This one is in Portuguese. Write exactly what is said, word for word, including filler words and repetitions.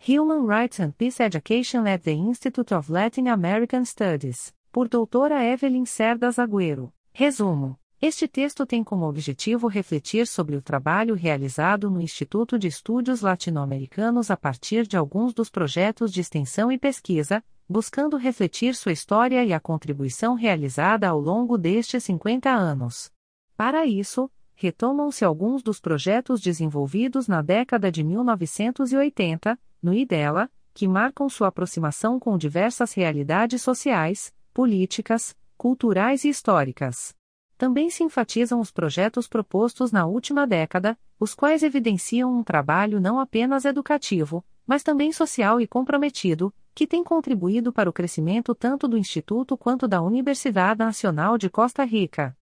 Human Rights and Peace Education at the Institute of Latin American Studies, por doutora Evelyn Cerdas Agüero. Resumo. Este texto tem como objetivo refletir sobre o trabalho realizado no Instituto de Estudos Latino-Americanos a partir de alguns dos projetos de extensão e pesquisa, buscando refletir sua história e a contribuição realizada ao longo destes cinquenta anos. Para isso, retomam-se alguns dos projetos desenvolvidos na década de mil novecentos e oitenta, no IDELA, que marcam sua aproximação com diversas realidades sociais, políticas, culturais e históricas. Também se enfatizam os projetos propostos na última década, os quais evidenciam um trabalho não apenas educativo, mas também social e comprometido, que tem contribuído para o crescimento tanto do Instituto quanto da Universidade Nacional de Costa Rica.